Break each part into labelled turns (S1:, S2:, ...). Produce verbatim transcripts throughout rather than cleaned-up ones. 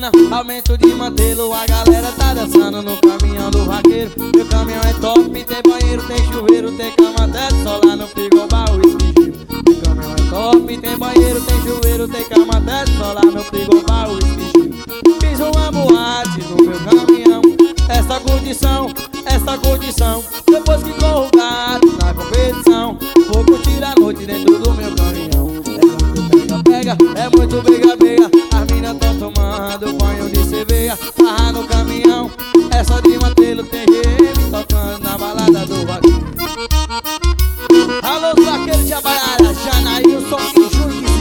S1: semana, aumento de mantê-lo. A galera tá dançando no caminhão do vaqueiro. Meu caminhão é top, tem banheiro, tem chuveiro, tem cama até de solar no frigobar o esquigiro. Meu caminhão é top, tem banheiro, tem chuveiro, tem cama até de solar no frigobar o esquigiro. Fiz uma boate no meu caminhão, essa condição, essa condição. Depois que corro o gato na competição, vou curtir a noite dentro do meu caminhão. É muito pega, pega, é muito pega, pega. As minas tão tomando banho de cerveja. Barra no caminhão, é só de mantê-lo. Tem gente tocando na balada do vaqueiro. Alô, vaqueiro de Abarara, Janaílson e Juiz.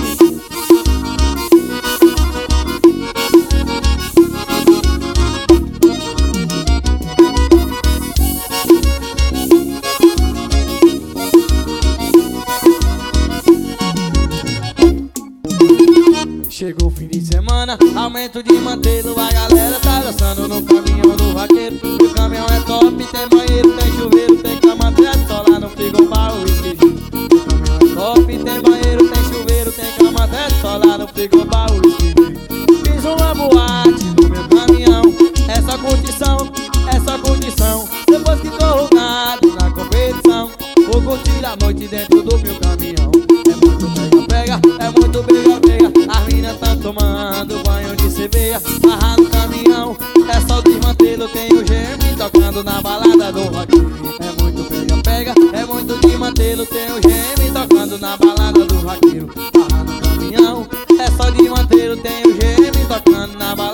S1: Chegou o fim de semana, aumento de mantê-lo. A galera tá dançando no caminhão do vaqueiro. O caminhão é top, tem banheiro, tem chuveiro, tem cama até de solar no frigobar o esquigiro. O caminhão é top, tem banheiro, tem chuveiro, tem cama até de solar no frigobar o esquigiro. Fiz uma boate no meu caminhão, essa condição, essa condição. Depois que corro o gado na competição, vou curtir a noite dentro do meu caminhão. É muito pega, pega, é muito pega, pega. As minas tão tomando banho de cerveja. Barra no caminhão, é só desmantê-lo. Tem o G M tocando na balada do vaqueiro. É muito pega, pega, é muito desmantê-lo. Tem o G M tocando na balada do vaqueiro. Barra no caminhão, é só desmantê-lo. Tem o G M tocando na balada.